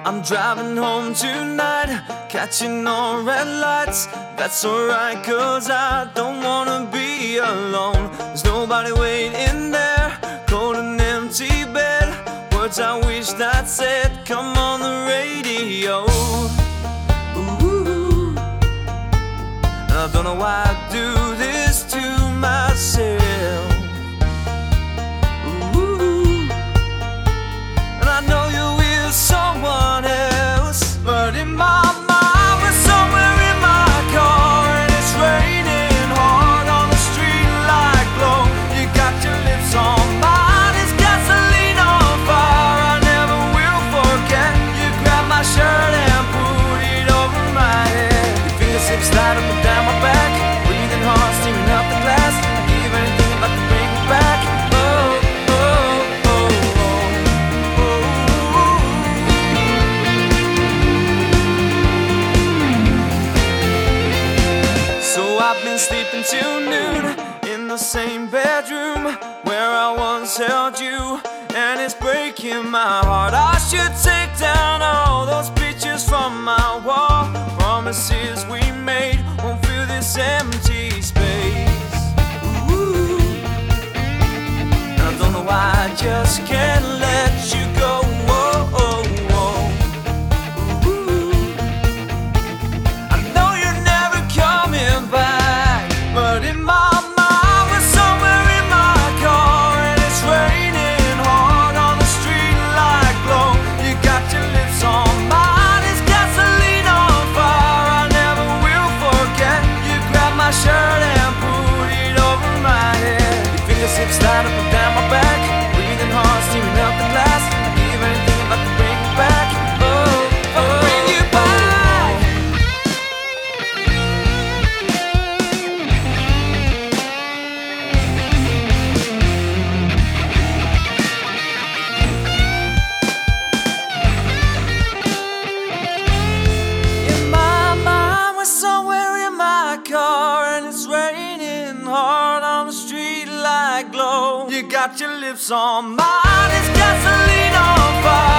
I'm driving home tonight, catching on red lights. That's alright, cause I don't wanna be alone. There's nobody waiting there, cold and empty bed. Words I wish I'd said, come on the radio. Ooh, I don't know why I do this to myself. Ooh, and I know you're with someone else, but in my mind we're somewhere in my car, and it's raining hard on the street like glow. You got your lips on mine, it's gasoline on fire. I never will forget. You grabbed my shirt and put it over my head. Your fingertips slide up and down my back, breathing hard, steaming up the glass. I'd give anything if I could bring you back. I've been sleeping till noon in the same bedroom where I once held you, and it's breaking my heart. I should take down all those pictures from my wall. Promises we made won't fill this empty space. Ooh, I don't know why I just can't let you go. Slide up and down my back, breathing hard, steaming up the glass. I'd give anything if I could bring you back. Bring you back. In my mind, we're somewhere in my car, and it's raining hard on the street like glow. You got your lips on mine, it's gasoline on fire.